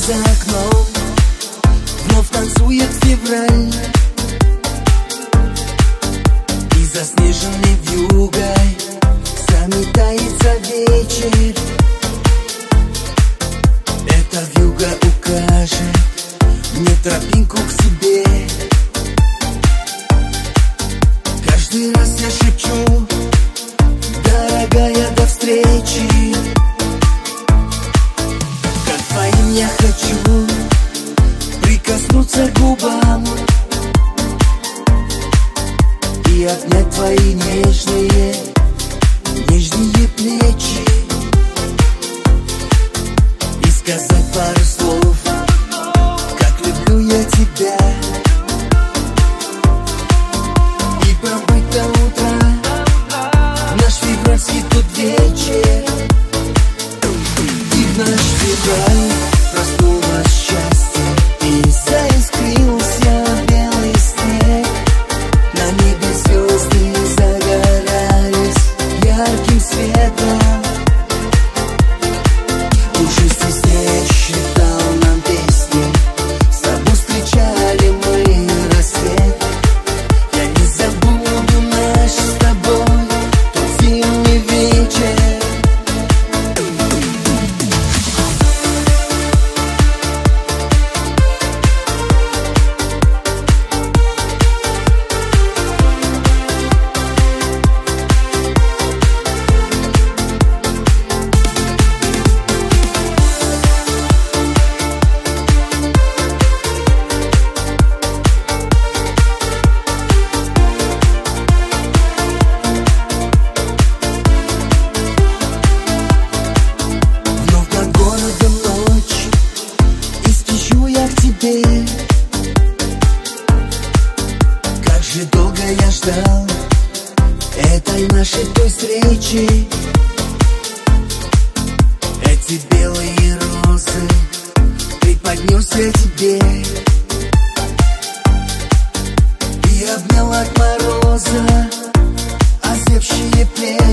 за окном вновь танцует февраль, и заснеженной вьюгой заметается вечер. Эта вьюга укажет мне тропинку к себе. Каждый раз я шепчу: дорогая, до встречи. Как твоим я хочу прикоснуться к губам и обнять твои нежные плечи, и сказать пару слов, как люблю я тебя, и пробыть до утра наш февральский тут вечер. И в наш февраль проснулось счастье, и заискрился белый снег. На небе звезды загорались ярким светом. Пушистый снег считал нам песни, с тобой встречали мы рассвет. Я не забуду наш с тобой тот зимний вечер. Как же долго я ждал этой нашей той встречи. Эти белые розы преподнес я тебе и обнял от мороза озябшие плечи.